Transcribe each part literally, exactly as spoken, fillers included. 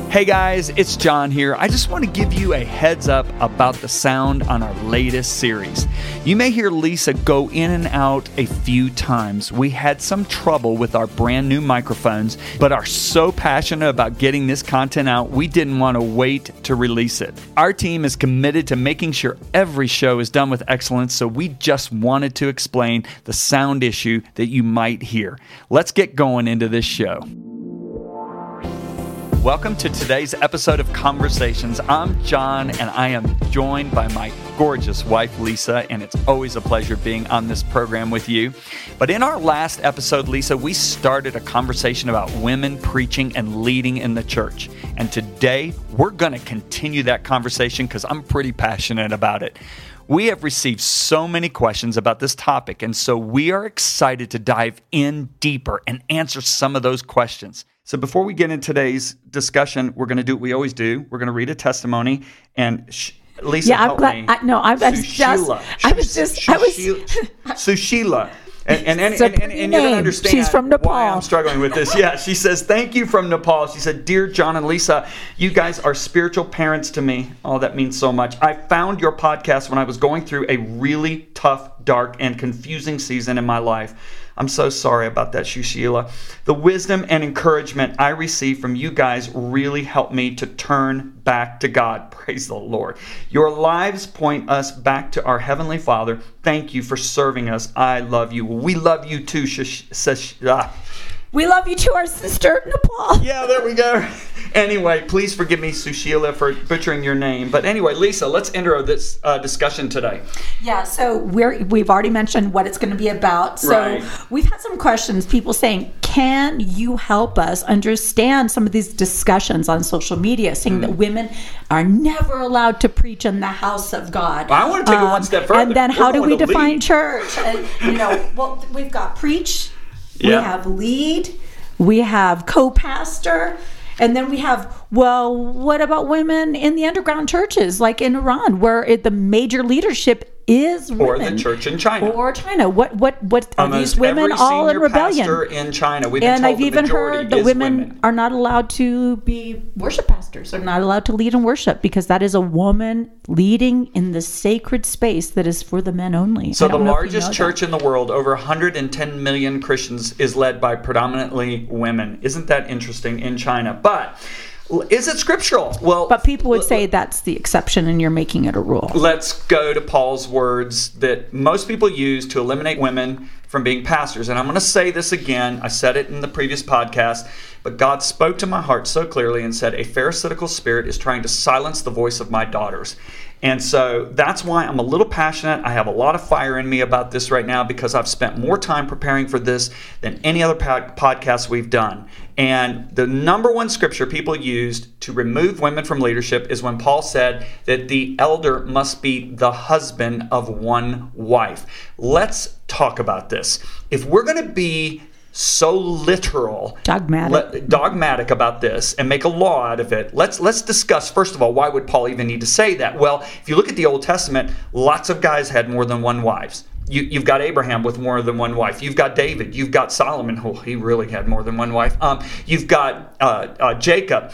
Hey guys, it's John here. I just want to give you a heads up about the sound on our latest series. You may hear Lisa go in and out a few times. We had some trouble with our brand new microphones, but are so passionate about getting this content out, we didn't want to wait to release it. Our team is committed to making sure every show is done with excellence, so we just wanted to explain the sound issue that you might hear. Let's get going into this show. Welcome to today's episode of Conversations. I'm John, and I am joined by my gorgeous wife, Lisa, and it's always a pleasure being on this program with you. But in our last episode, Lisa, we started a conversation about women preaching and leading in the church. And today, we're going to continue that conversation because I'm pretty passionate about it. We have received so many questions about this topic, and so we are excited to dive in deeper and answer some of those questions. So before we get into today's discussion, we're going to do what we always do. We're going to read a testimony, and sh- Lisa, yeah, I'm help glad. me. I, no, I was just, I was just, I was. Sushila. And, and, and, It's a and, and, and you're going name. to understand She's from Nepal. why I'm struggling with this. Yeah, she says, thank you from Nepal. She said, dear John and Lisa, you guys are spiritual parents to me. Oh, that means so much. I found your podcast when I was going through a really tough, dark, and confusing season in my life. I'm so sorry about that, Shushila. The wisdom and encouragement I received from you guys really helped me to turn back to God. Praise the Lord. Your lives point us back to our Heavenly Father. Thank you for serving us. I love you. We love you too, Shush. Shush ah. We love you to our sister, Nepal. Yeah, there we go. Anyway, please forgive me, Sushila, for butchering your name. But anyway, Lisa, let's enter this uh, discussion today. Yeah, so we're, we've already mentioned what it's going to be about. So Right. We've had some questions, people saying, can you help us understand some of these discussions on social media, saying mm. that women are never allowed to preach in the house of God. I want to take um, it one step further. And then We're how do we define lead. church? And, you know, well, we've got preach, yeah. we have lead, we have co-pastor, and then we have, well, what about women in the underground churches, like in Iran, where it, the major leadership is women? Or the church in China. Or China. What what what are Almost these women every all in senior rebellion? pastor in China, we've been and told I've the even majority heard that is women, women are not allowed to be worship pastors. They're not allowed to lead in worship because that is a woman leading in the sacred space that is for the men only. So I the don't know if you largest know church that. in the world, over one hundred ten million Christians, is led by predominantly women. Isn't that interesting in China? But is it scriptural? Well, But people would say that's the exception and you're making it a rule. Let's go to Paul's words that most people use to eliminate women from being pastors. And I'm going to say this again. I said it in the previous podcast, but God spoke to my heart so clearly and said, a pharisaical spirit is trying to silence the voice of my daughters. And so that's why I'm a little passionate. I have a lot of fire in me about this right now because I've spent more time preparing for this than any other pod- podcast we've done. And the number one scripture people used to remove women from leadership is when Paul said that the elder must be the husband of one wife. Let's talk about this. If we're going to be so literal, dogmatic. Le- dogmatic about this and make a law out of it. Let's let's discuss, first of all, why would Paul even need to say that? Well, if you look at the Old Testament, lots of guys had more than one wives. You, you've got Abraham with more than one wife. You've got David. You've got Solomon. Oh, he really had more than one wife. Um, you've got uh, uh, Jacob.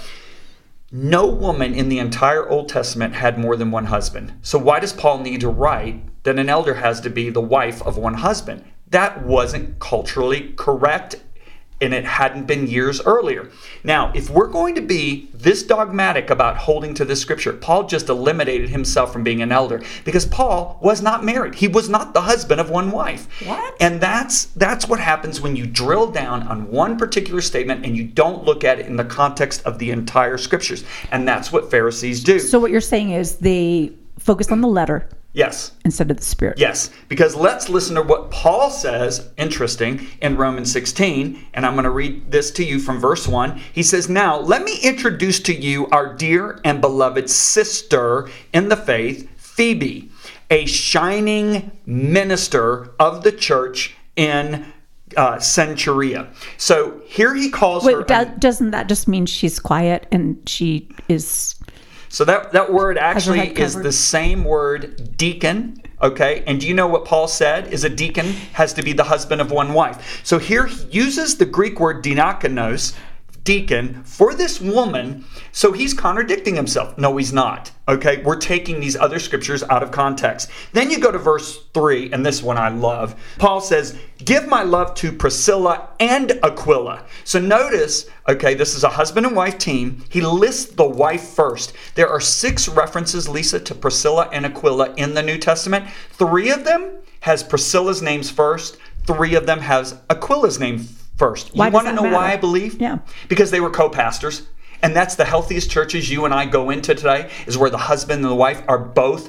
No woman in the entire Old Testament had more than one husband. So why does Paul need to write that an elder has to be the wife of one husband? That wasn't culturally correct, and it hadn't been years earlier. Now, if we're going to be this dogmatic about holding to this scripture, Paul just eliminated himself from being an elder because Paul was not married. He was not the husband of one wife. What? And that's that's what happens when you drill down on one particular statement and you don't look at it in the context of the entire scriptures. And that's what Pharisees do. So what you're saying is they focus on the letter. Yes. Instead of the spirit. Yes, because let's listen to what Paul says, interesting, in Romans sixteen, and I'm going to read this to you from verse one. He says, now, let me introduce to you our dear and beloved sister in the faith, Phoebe, a shining minister of the church in uh, Centuria. So here he calls Wait, her... do, doesn't that just mean she's quiet and she is... So that, that word actually is covered. the same word, deacon, okay? And do you know what Paul said? Is a deacon has to be the husband of one wife. So here he uses the Greek word diakonos, deacon for this woman. So he's contradicting himself. No, he's not. Okay, we're taking these other scriptures out of context. Then you go to verse three, and this one I love. Paul says, give my love to Priscilla and Aquila. So notice, okay, this is a husband and wife team. He lists the wife first. There are six references, Lisa, to Priscilla and Aquila in the New Testament. Three of them has Priscilla's names first. Three of them has Aquila's name first. Why you want to know matter? why I believe? Yeah. Because they were co-pastors. And that's the healthiest churches you and I go into today, is where the husband and the wife are both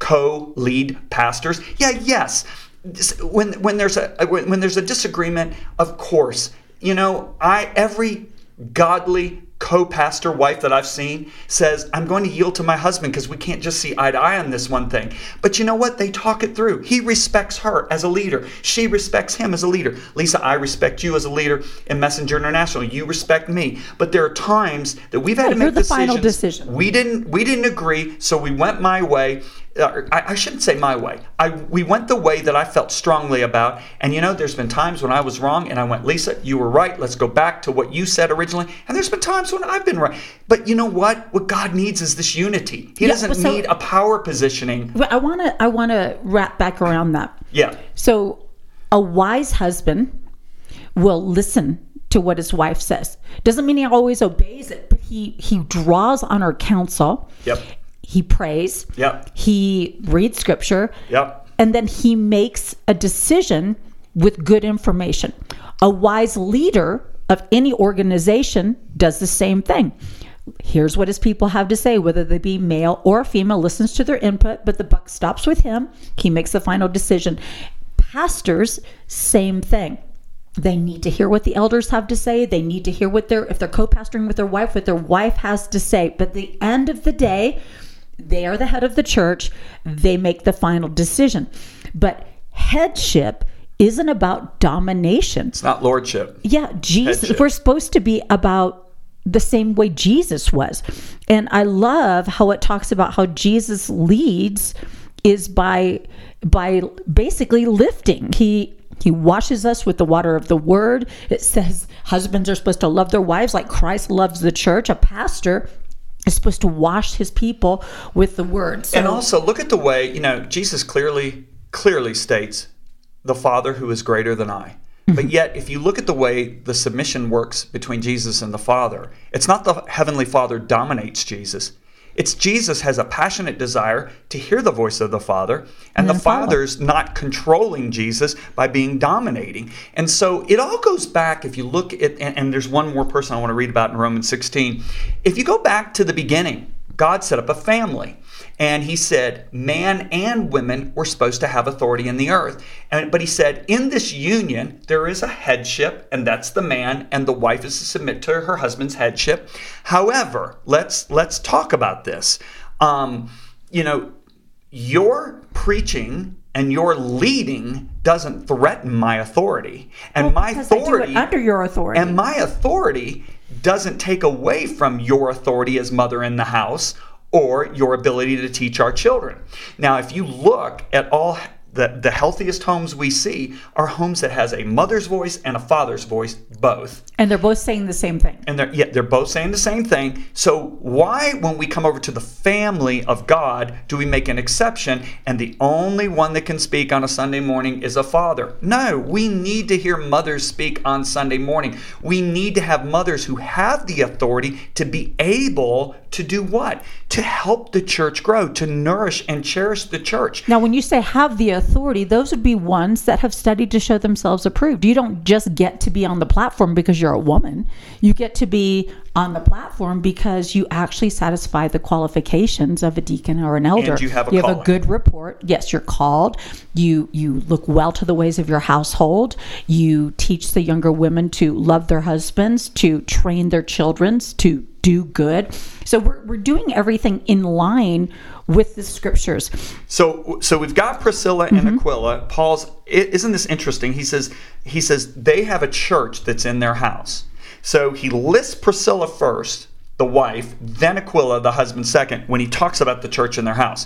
co-lead pastors. Yeah, yes. When when there's a when, when there's a disagreement, of course, you know, I every godly co-pastor wife that I've seen says, I'm going to yield to my husband because we can't just see eye to eye on this one thing. But you know what? They talk it through. He respects her as a leader. She respects him as a leader. Lisa, I respect you as a leader in Messenger International. You respect me. But there are times that we've had Yeah, to you're make the decisions. final decision. We didn't we didn't agree, so we went my way. Uh, I, I shouldn't say my way. I we went the way that I felt strongly about. And you know, there's been times when I was wrong and I went, Lisa, you were right. Let's go back to what you said originally. And there's been times when I've been right. But you know what? What God needs is this unity. He Yeah, doesn't well, so- need a power positioning. But I want to I want to wrap back around that. Yeah. So a wise husband will listen to what his wife says. Doesn't mean he always obeys it, but he he draws on her counsel. Yep. He prays. Yep. He reads scripture. Yep. And then he makes a decision with good information. A wise leader of any organization does the same thing. Here's what his people have to say, whether they be male or female, listens to their input, but the buck stops with him. He makes the final decision. Pastors, same thing. They need to hear what the elders have to say. They need to hear what they're, if they're co-pastoring with their wife, what their wife has to say. But at the end of the day, they are the head of the church. They make the final decision. But headship isn't about domination. It's not lordship. Yeah, Jesus. Headship. We're supposed to be about the same way Jesus was. And I love how it talks about how Jesus leads is by by basically lifting. He he washes us with the water of the word. It says husbands are supposed to love their wives like Christ loves the church. A pastor is supposed to wash his people with the word. So, And also look at the way, you know, Jesus clearly clearly states the Father who is greater than I. But yet, if you look at the way the submission works between Jesus and the Father, it's not the Heavenly Father dominates Jesus. It's Jesus has a passionate desire to hear the voice of the Father, and, And the then follow. Father's not controlling Jesus by being dominating. And so it all goes back, if you look at, and, and there's one more person I want to read about in Romans sixteen. If you go back to the beginning, God set up a family. And he said man and women were supposed to have authority in the earth. And, but he said in this union, there is a headship, and that's the man, and the wife is to submit to her husband's headship. However, let's let's talk about this. Um, you know, your preaching and your leading doesn't threaten my authority. And well, my because I do authority it under your authority. and my authority doesn't take away from your authority as mother in the house or your ability to teach our children. Now, if you look at all the, the healthiest homes we see are homes that has a mother's voice and a father's voice, both. And they're both saying the same thing. And they're, yeah, they're both saying the same thing. So why, when we come over to the family of God, do we make an exception and the only one that can speak on a Sunday morning is a father? No, we need to hear mothers speak on Sunday morning. We need to have mothers who have the authority to be able to do what? To help the church grow, to nourish and cherish the church. Now, when you say have the authority, those would be ones that have studied to show themselves approved. You don't just get to be on the platform because you're a woman. You get to be on the platform because you actually satisfy the qualifications of a deacon or an elder. And you have a you have calling. a good report. Yes, you're called. You you look well to the ways of your household. You teach the younger women to love their husbands, to train their children, to do good. So we're we're doing everything in line with the scriptures. So, so we've got Priscilla and Mm-hmm. Aquila. Paul's, isn't this interesting? He says, he says they have a church that's in their house. So he lists Priscilla first, the wife, then Aquila, the husband, second, when he talks about the church in their house.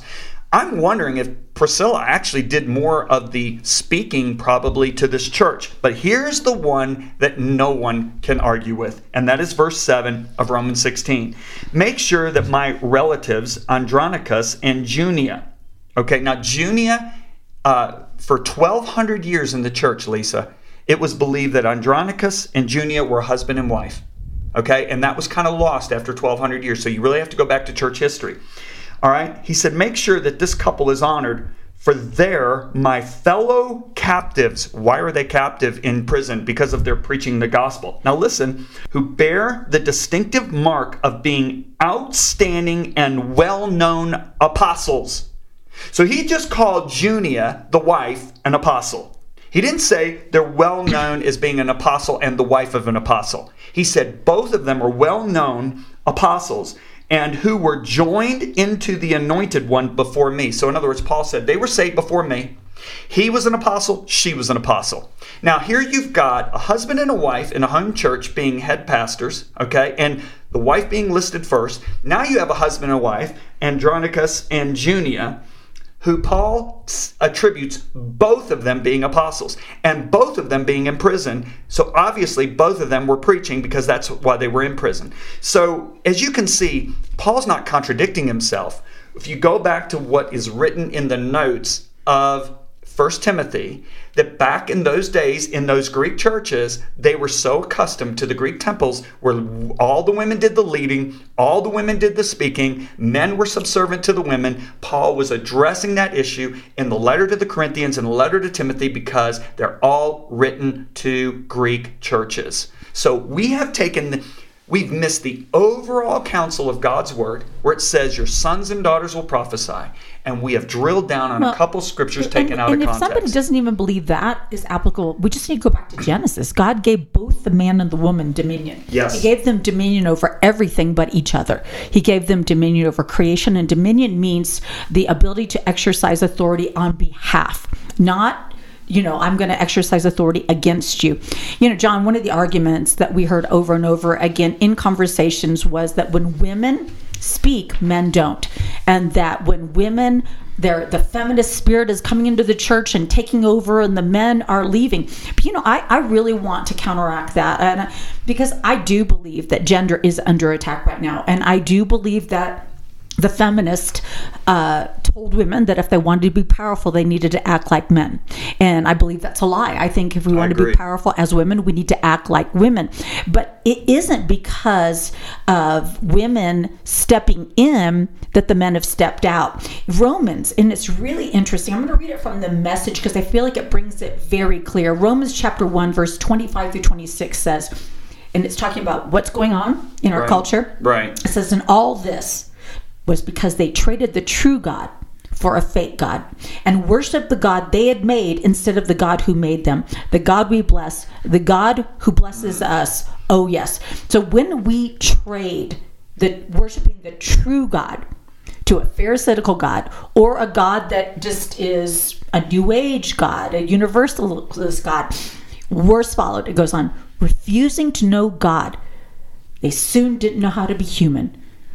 I'm wondering if Priscilla actually did more of the speaking probably to this church. But here's the one that no one can argue with, and that is verse seven of Romans sixteen. Make sure that my relatives, Andronicus and Junia, okay, now Junia, uh, for twelve hundred years in the church, Lisa, it was believed that Andronicus and Junia were husband and wife, okay? And that was kind of lost after twelve hundred years, so you really have to go back to church history. All right, he said, make sure that this couple is honored, for they're my fellow captives. Why are they captive in prison? Because of their preaching the gospel. Now listen, who bear the distinctive mark of being outstanding and well-known apostles. So he just called Junia, the wife, an apostle. He didn't say they're well-known as being an apostle and the wife of an apostle. He said both of them are well-known apostles, and who were joined into the anointed one before me. So in other words, Paul said they were saved before me. He was an apostle, she was an apostle. Now here you've got a husband and a wife in a home church being head pastors, okay? And the wife being listed first. Now you have a husband and a wife, Andronicus and Junia, who Paul attributes both of them being apostles and both of them being in prison. So obviously both of them were preaching because that's why they were in prison. So as you can see, Paul's not contradicting himself. If you go back to what is written in the notes of First Timothy, that back in those days, in those Greek churches, they were so accustomed to the Greek temples where all the women did the leading, all the women did the speaking, men were subservient to the women. Paul was addressing that issue in the letter to the Corinthians and the letter to Timothy because they're all written to Greek churches. So we have taken... The, We've missed the overall counsel of God's word where it says your sons and daughters will prophesy. And we have drilled down on well, a couple scriptures taken and, out and of context. And if somebody doesn't even believe that is applicable, we just need to go back to Genesis. God gave both the man and the woman dominion. Yes. He gave them dominion over everything but each other. He gave them dominion over creation. And dominion means the ability to exercise authority on behalf, not you know, I'm going to exercise authority against you. You know, John, one of the arguments that we heard over and over again in conversations was that when women speak, men don't. And that when women, their the feminist spirit is coming into the church and taking over and the men are leaving. But, you know, I, I really want to counteract that. And because I do believe that gender is under attack right now. And I do believe that the feminist uh, told women that if they wanted to be powerful, they needed to act like men. And I believe that's a lie. I think if we want to be powerful as women, we need to act like women. But it isn't because of women stepping in that the men have stepped out. Romans, and it's really interesting. I'm going to read it from the Message because I feel like it brings it very clear. Romans chapter one, verse twenty-five through twenty-six says, and it's talking about what's going on in our right. culture. Right. It says, in all this, was because they traded the true God for a fake God and worshiped the God they had made instead of the God who made them. The God we bless, the God who blesses us. Oh, yes. So when we trade the worshiping the true God to a pharisaical God or a God that just is a new age God, a universalist God, worse followed. It goes on, refusing to know God. They soon didn't know how to be human.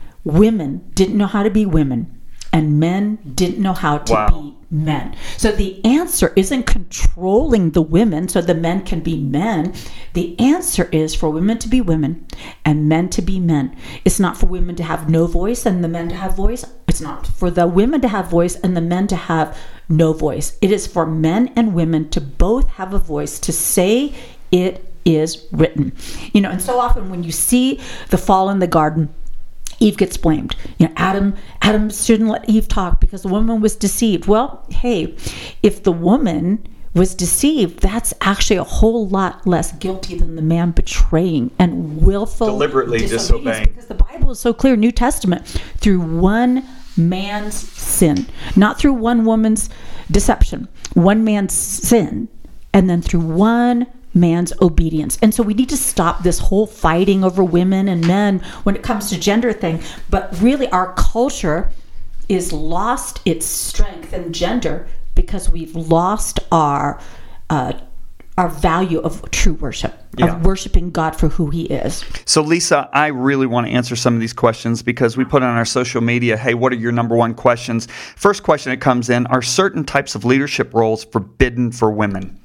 Women didn't know how to be women, and men didn't know how to wow. be men. So the answer isn't controlling the women so the men can be men. The answer is for women to be women and men to be men. It's not for women to have no voice and the men to have voice. It's not for the women to have voice and the men to have no voice. It is for men and women to both have a voice, to say it is written. You know, and so often when you see the fall in the garden, Eve gets blamed. You know, Adam, Adam shouldn't let Eve talk because the woman was deceived. Well, hey, if the woman was deceived, that's actually a whole lot less guilty than the man betraying and willful deliberately disobeying. Because the Bible is so clear, New Testament, through one man's sin, not through one woman's deception, one man's sin, and then through one man's obedience. And so we need to stop this whole fighting over women and men when it comes to gender thing. But really our culture is lost its strength in gender because we've lost our uh, our value of true worship, Yeah. of worshiping God for who he is. So, Lisa, I really want to answer some of these questions because we put on our social media, hey, what are your number one questions? First question that comes in, are certain types of leadership roles forbidden for women?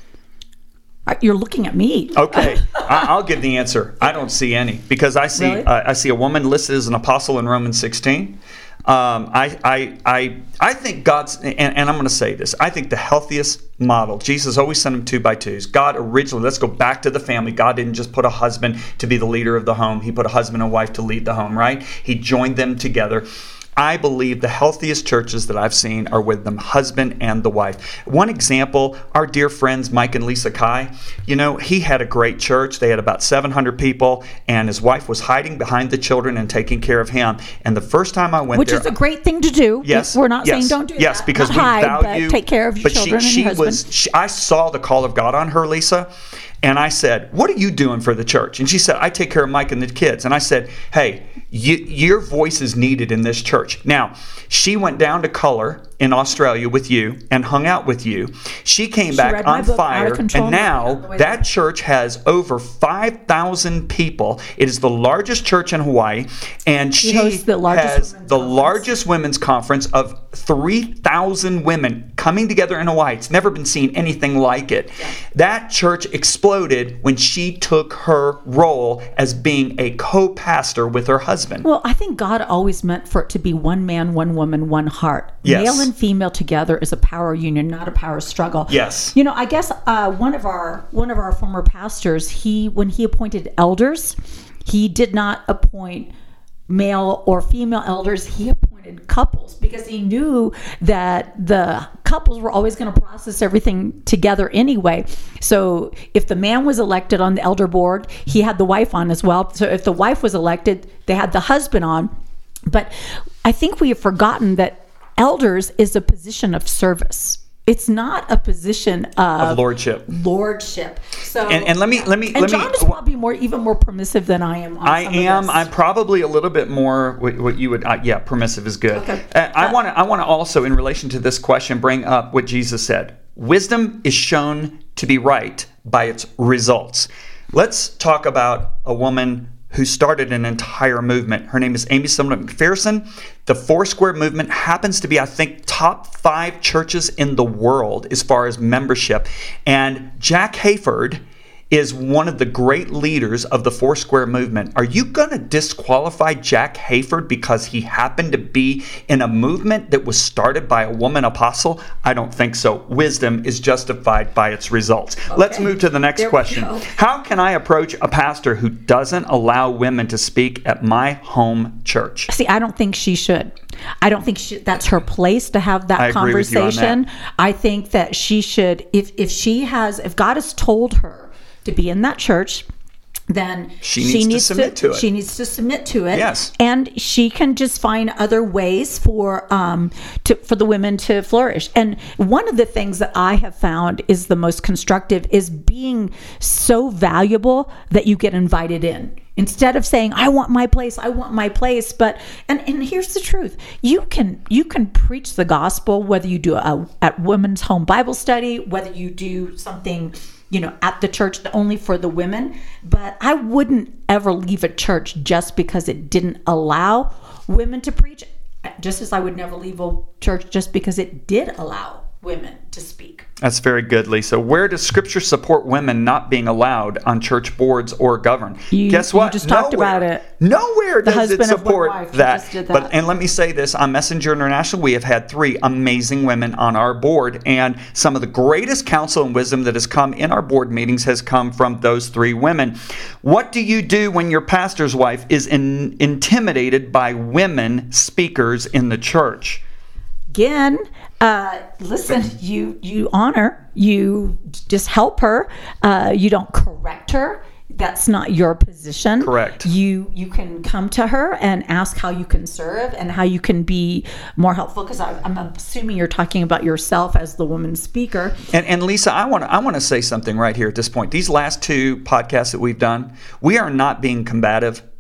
You're looking at me. Okay, I- I'll give the answer. I don't see any because I see Really? uh, I see a woman listed as an apostle in Romans sixteen. Um, I, I, I, I think God's, and, and I'm going to say this, I think the healthiest model, Jesus always sent them two by twos. God originally, let's go back to the family. God didn't just put a husband to be the leader of the home. He put a husband and wife to lead the home, right? He joined them together. I believe the healthiest churches that I've seen are with the husband and the wife. One example, our dear friends Mike and Lisa Kai, you know, he had a great church. They had about seven hundred people, and his wife was hiding behind the children and taking care of him. And the first time I went Which there... is a great thing to do. Yes. We're not yes, saying don't do yes, that. because Not we hide, value... but take care of your but children she, and she your husband. was, she, I saw the call of God on her, Lisa, and I said, what are you doing for the church? And she said, I take care of Mike and the kids. And I said, hey, you, your voice is needed in this church. Now, she went down to Color in Australia with you and hung out with you. She came She back read my on book, Out fire, of Control, and now the way that church has over five thousand people. It is the largest church in Hawaii, and She she hosts the largest has women's the conference. largest women's conference of three thousand women coming together in Hawaii. It's never been seen anything like it. Yeah. That church exploded when she took her role as being a co-pastor with her husband. Well, I think God always meant for it to be one man, one woman, one heart. Yes. Male and female together is a power union, not a power struggle. Yes. You know, I guess uh, one of our one of our former pastors, he when he appointed elders, he did not appoint male or female elders. He appointed couples because he knew that the couples were always going to process everything together anyway. So if the man was elected on the elder board, he had the wife on as well. So if the wife was elected, they had the husband on. But I think we have forgotten that elders is a position of service. It's not a position of, Of lordship. Lordship. So And, and let me let me and let John me. is probably more even more permissive than I am. On I some of am. this. I'm probably a little bit more what, what you would. Uh, yeah, permissive is good. Okay. Uh, I Uh, want to. I want to also, in relation to this question, bring up what Jesus said. Wisdom is shown to be right by its results. Let's talk about a woman who started an entire movement. Her name is Amy Sumner McPherson. The Foursquare movement happens to be, I think, top five churches in the world as far as membership. And Jack Hayford is one of the great leaders of the Foursquare movement. Are you going to disqualify Jack Hayford because he happened to be in a movement that was started by a woman apostle? I don't think so. Wisdom is justified by its results. Let's move to the next There we question. go. How can I approach a pastor who doesn't allow women to speak at my home church? See, I don't think she should. I don't think she, that's her place to have that I agree with you on conversation. that. I think that she should, if if she has, if God has told her to be in that church, then She needs to submit to it. She needs to submit to it. Yes. And she can just find other ways for um to for the women to flourish. And one of the things that I have found is the most constructive is being so valuable that you get invited in. Instead of saying, I want my place, I want my place. But and, and here's the truth. You can you can preach the gospel whether you do a at women's home Bible study, whether you do something, you know, at the church only for the women. But I wouldn't ever leave a church just because it didn't allow women to preach, just as I would never leave a church just because it did allow women to speak. That's very good, Lisa. Where does Scripture support women not being allowed on church boards or govern? You- Guess you what? just talked Nowhere. about it. Nowhere The does it husband of one support wife. You that. just did that. But and let me say this: on Messenger International, we have had three amazing women on our board, and some of the greatest counsel and wisdom that has come in our board meetings has come from those three women. What do you do when your pastor's wife is in, intimidated by women speakers in the church? Again, uh, listen, you you honor, you just help her. Uh, you don't correct her. That's not your position. Correct. You you can come to her and ask how you can serve and how you can be more helpful. Because I'm assuming you're talking about yourself as the woman speaker. And, and Lisa, I want to I want to say something right here at this point. These last two podcasts that we've done, we are not being combative.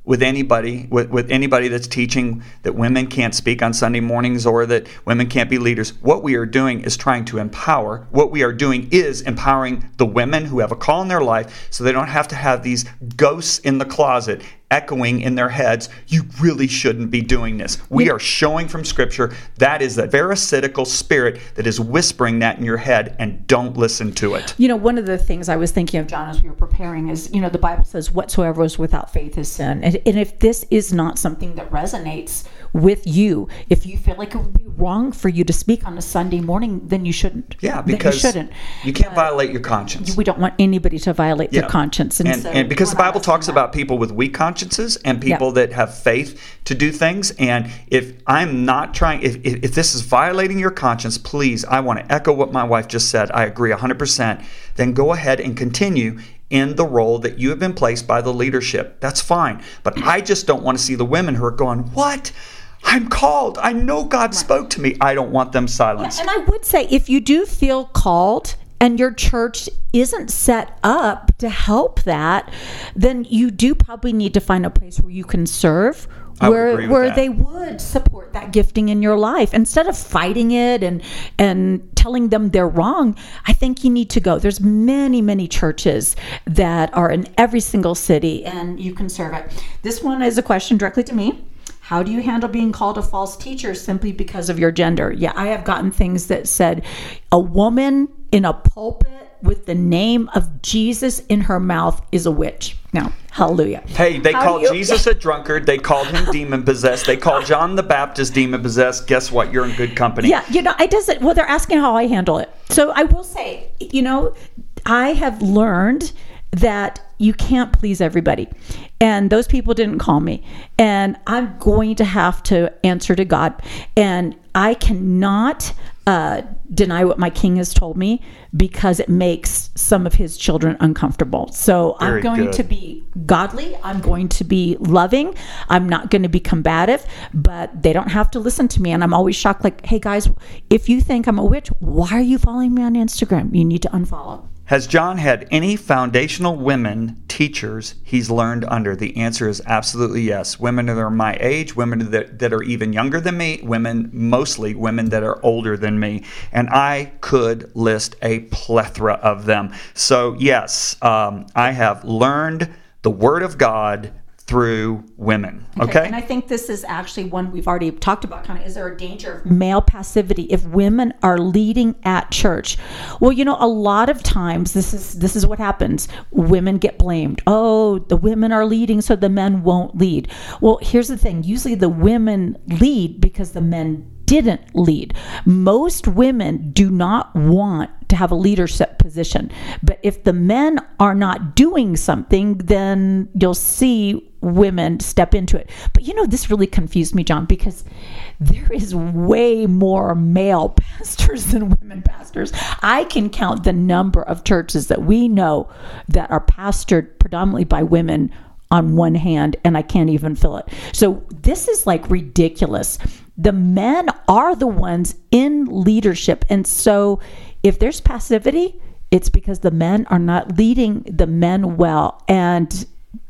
with anybody with, with anybody that's teaching that women can't speak on Sunday mornings or that women can't be leaders. What we are doing is trying to empower. What we are doing is empowering the women who have a call in their life so they don't have to have these ghosts in the closet echoing in their heads, you really shouldn't be doing this. We are showing from Scripture that is the pharisaical spirit that is whispering that in your head, and don't listen to it. You know, one of the things I was thinking of, John, as we were preparing is, you know, the Bible says whatsoever is without faith is sin. And, and if this is not something that resonates with you, if you feel like it would be wrong for you to speak on a Sunday morning, then you shouldn't. Yeah, because you, shouldn't. you can't uh, violate your conscience. We don't want anybody to violate yeah. their conscience. And, and, so and because the Bible talks that. about people with weak consciences and people yeah. that have faith to do things. And if I'm not trying, if, if, if this is violating your conscience, please, I want to echo what my wife just said. I agree one hundred percent. Then go ahead and continue in the role that you have been placed by the leadership. That's fine. But I just don't want to see the women who are going, what? I'm called. I know God spoke to me. I don't want them silenced. Yeah, and I would say if you do feel called and your church isn't set up to help that, then you do probably need to find a place where you can serve, I where would agree with where that. they would support that gifting in your life instead of fighting it and and telling them they're wrong. I think you need to go. There's many, many churches that are in every single city, and you can serve it. This one is a question directly to me. How do you handle being called a false teacher simply because of your gender? Yeah, I have gotten things that said a woman in a pulpit with the name of Jesus in her mouth is a witch. Now, hallelujah. Hey, they How called you- Jesus a drunkard. They called him demon-possessed. They called John the Baptist demon-possessed. Guess what? You're in good company. Yeah, you know, I doesn't. Well, they're asking how I handle it. So I will say, you know, I have learned that you can't please everybody. And those people didn't call me. And I'm going to have to answer to God. And I cannot uh, deny what my king has told me because it makes some of his children uncomfortable. So Very I'm going good. to be godly. I'm going to be loving. I'm not going to be combative, but they don't have to listen to me. And I'm always shocked, like, hey guys, if you think I'm a witch, why are you following me on Instagram? You need to unfollow. Has John had any foundational women teachers he's learned under? The answer is absolutely yes. Women that are my age, women that, that are even younger than me, women, mostly women that are older than me. And I could list a plethora of them. So yes, um, I have learned the Word of God through women. Okay? And I think this is actually one we've already talked about. Kind of, is there a danger of male passivity if women are leading at church? Well, you know, a lot of times this is this is what happens. Women get blamed. Oh, the women are leading, so the men won't lead. Well, here's the thing. Usually the women lead because the men didn't lead. Most women do not want to have a leadership position. But if the men are not doing something, then you'll see women step into it. But you know, this really confused me, John, because there is way more male pastors than women pastors. I can count the number of churches that we know that are pastored predominantly by women on one hand, and I can't even fill it. So this is like ridiculous. The men are the ones in leadership. And so if there's passivity, it's because the men are not leading the men well. And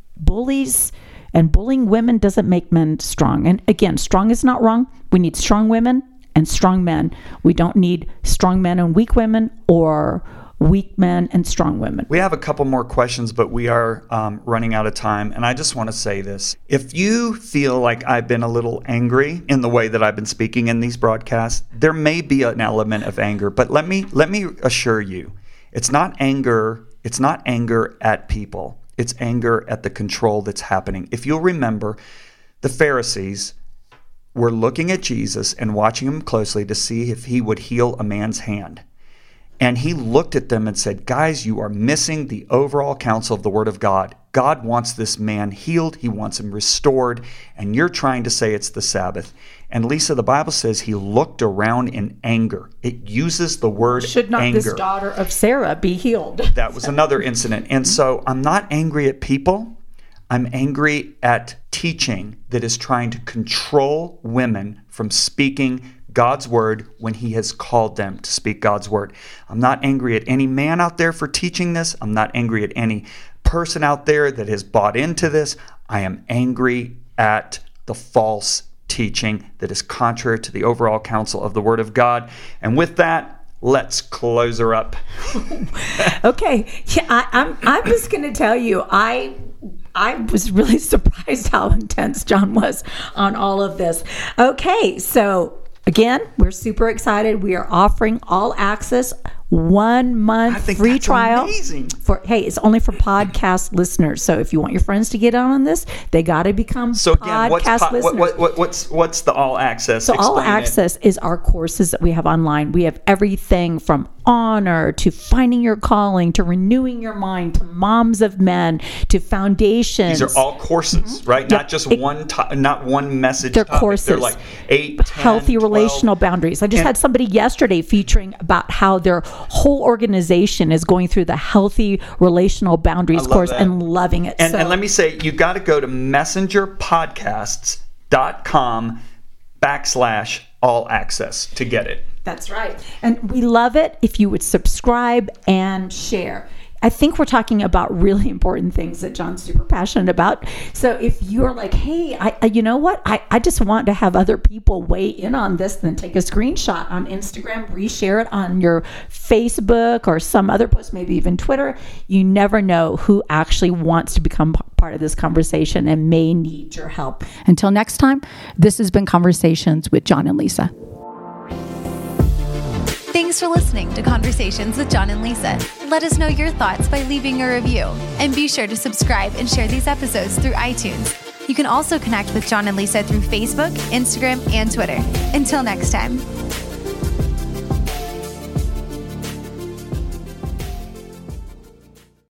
bullies and bullying women doesn't make men strong. And again, strong is not wrong. We need strong women and strong men. We don't need strong men and weak women, or weak men and strong women. We have a couple more questions, but we are um, running out of time. And I just want to say this. If you feel like I've been a little angry in the way that I've been speaking in these broadcasts, there may be an element of anger. But let me let me assure you, it's not anger. It's not anger at people. It's anger at the control that's happening. If you'll remember, the Pharisees were looking at Jesus and watching him closely to see if he would heal a man's hand. And he looked at them and said, guys, you are missing the overall counsel of the Word of God. God wants this man healed. He wants him restored. And you're trying to say it's the Sabbath. And Lisa, the Bible says he looked around in anger. It uses the word anger. Should not anger. this daughter of Sarah be healed? That was another incident. And so I'm not angry at people. I'm angry at teaching that is trying to control women from speaking God's word when he has called them to speak God's word. I'm not angry at any man out there for teaching this. I'm not angry at any person out there that has bought into this. I am angry at the false teaching that is contrary to the overall counsel of the Word of God. And with that, let's close her up. Okay. Yeah, I, I'm, I'm just going to tell you, I I was really surprised how intense John was on all of this. Okay, so again, we're super excited. We are offering all access, one month free that's trial. Amazing. For hey, it's only for podcast listeners. So if you want your friends to get on this, they got to become so again, podcast what's po- listeners. what, what, what, what's what's the all access? So all Explain access it. is our courses that we have online. We have everything from honor to finding your calling to renewing your mind to moms of men to foundations. These are all courses, mm-hmm. right? Yeah, not just it, one, to- not one message. They're topic. courses. They're like eight, ten, healthy twelve. Relational boundaries. I just and, had somebody yesterday featuring about how their whole organization is going through the healthy relational boundaries course that. and loving it. And, so, and let me say, you got to go to messenger podcasts dot com backslash all access to get it. That's right. And we love it if you would subscribe and share. I think we're talking about really important things that John's super passionate about. So if you're like, hey, I, I you know what? I, I just want to have other people weigh in on this, then take a screenshot on Instagram, reshare it on your Facebook or some other post, maybe even Twitter. You never know who actually wants to become part of this conversation and may need your help. Until next time, this has been Conversations with John and Lisa. Thanks for listening to Conversations with John and Lisa. Let us know your thoughts by leaving a review. And be sure to subscribe and share these episodes through iTunes. You can also connect with John and Lisa through Facebook, Instagram, and Twitter. Until next time.